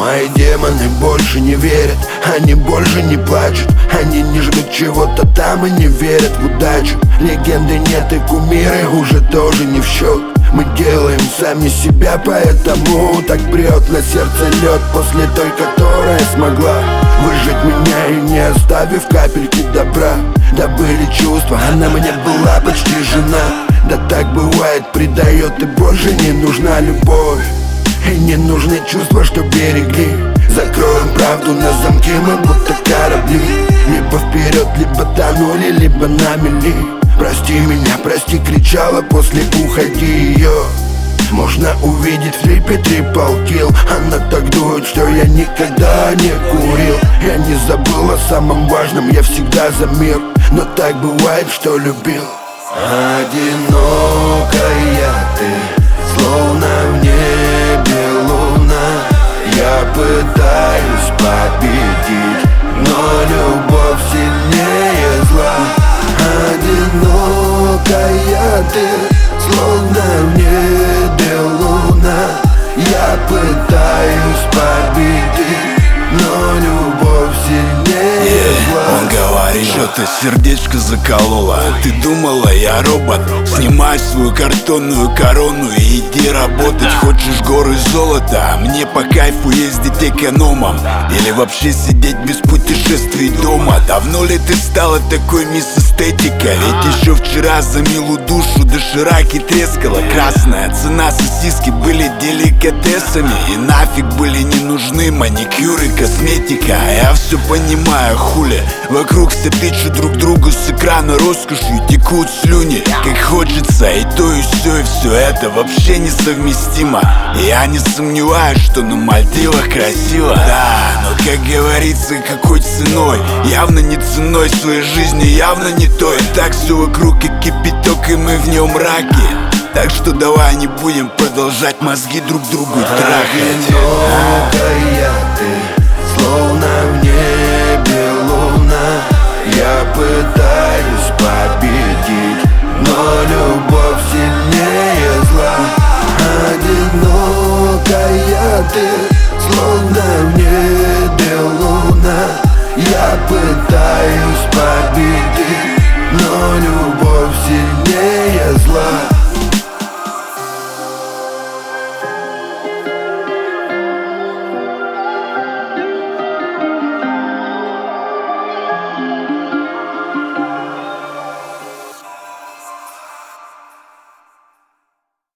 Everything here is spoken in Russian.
Мои демоны больше не верят, они больше не плачут. Они не ждут чего-то там и не верят в удачу. Легенды нет и кумиры уже тоже не в счет. Мы делаем сами себя, поэтому так прет на сердце лед. После той, которая смогла выжить меня и не оставив капельки добра. Добыли чувства, она мне была почти жена. Да так бывает, предает и больше не нужна любовь. И не нужны чувства, что берегли. Закроем правду на замке, мы будто корабли. Либо вперед, либо тонули, либо на мели. Прости меня, прости, кричала после «Уходи» ее. Можно увидеть в клипе Triple Kill. Она так дует, что я никогда не курил. Я не забыл о самом важном, я всегда за мир. Но так бывает, что любил. Одинокая ты, словно в небе луна. Я пытаюсь победить, но любовь сильнее зла. Одинокая ты, словно в небе луна. Я пытаюсь победить, но любовь сильнее зла. Он говорит, что-то сердечко закололо. Ты думала, я робот? Снимай свою картонную корону и иди работать. Хочешь горы золота, а мне по кайфу ездить экономом. Или вообще сидеть без путешествий дома. Давно ли ты стала такой мисс эстетика? Ведь еще вчера за милую душу дошираки трескала. Красная цена, сосиски были деликатесами. И нафиг были не нужны маникюр и косметика. Я все понимаю, хули. Вокруг все тычут друг другу с экрана роскошью, текут слюни. Как хочется и то, и все это вообще несовместимо. И я не сомневаюсь, что на Мальдивах красиво. Да, но как говорится, какой ценой? Явно не ценой своей жизни, явно не той. Так все вокруг как кипяток, и мы в нем раки. Так что давай не будем продолжать мозги друг другу трахать. Одинокая ты, словно в небе луна. Я пытаюсь победить, но любовь сильнее зла. Одинокая ты, словно в небе луна. Я пытаюсь победить, но любовь